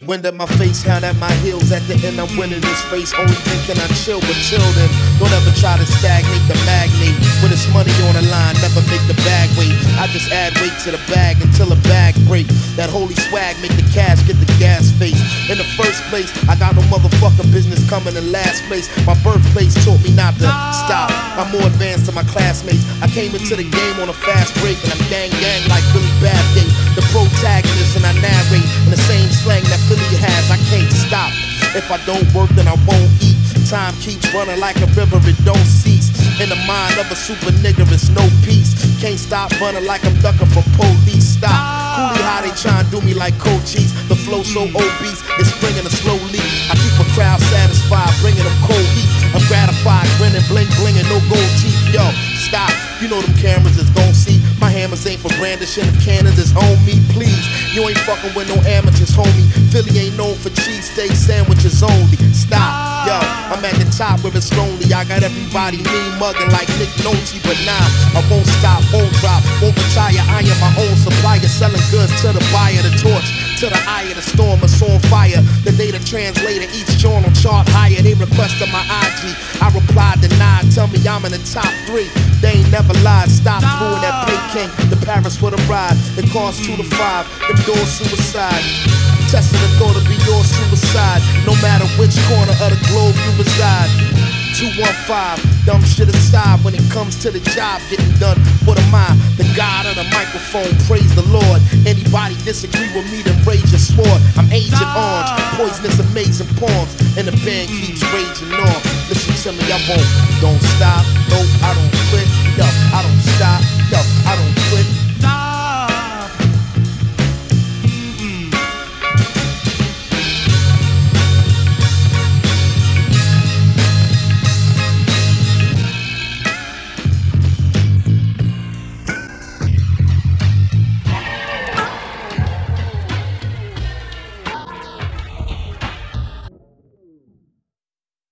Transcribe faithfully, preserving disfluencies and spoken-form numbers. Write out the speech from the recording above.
Wind at my face, hand at my heels. At the end, I'm winning this race. Only thinking I chill, but chill then. Don't ever try to stagnate the magnate. When it's money on the line, never make the bag wait. I just add weight to the bag until the bag break. That holy swag make the cash get the gas face. In the first place, I got no motherfucking business coming in last place. My birthplace taught me not to stop. I'm more advanced than my classmates. I came into the game on a fast break, and I'm gang gang like Billy Bathgate, the protagonist, and I narrate in the same slang that Philly has. I can't stop. If I don't work, then I won't eat. Time keeps running like a river, it don't cease. In the mind of a super nigga, it's no peace. Can't stop running like I'm ducking from police. Stop. Coolie how they tryin' do me like Cochise. The flow so obese, it's bringing a slow leak. I keep a crowd satisfied, bringing them cold heat. I'm gratified, grinning, bling, blinging, no gold teeth. Yo, stop. You know them cameras is gon' see. My hammers ain't for brandishing of cannons, it's on me, please. You ain't fucking with no amateurs, homie. Philly ain't known for cheesesteak sandwiches only. Stop, yo, I'm at the top where it's lonely. I got everybody mean mugging like Nick Nolte, but nah, I won't stop, won't drop, won't retire. I am my own supplier, selling goods to the buyer, the torch to the eye of the storm, it's on fire. The data translator, each journal chart higher. They requested my I G, I replied denied. Tell me I'm in the top three. They ain't never lied. Stop doing that Peking to Paris for the ride. It costs two to five. Them doors suicide. Testing the thought of be your suicide. No matter which corner of the globe you reside. two one five, dumb shit aside. When it comes to the job getting done, what am I? The God of the microphone, praise the Lord. Anybody disagree with me, then rage your sword. I'm Agent Orange, poisonous amazing poems, and the band keeps raging on. Listen to me, I won't, don't stop, nope, I don't quit.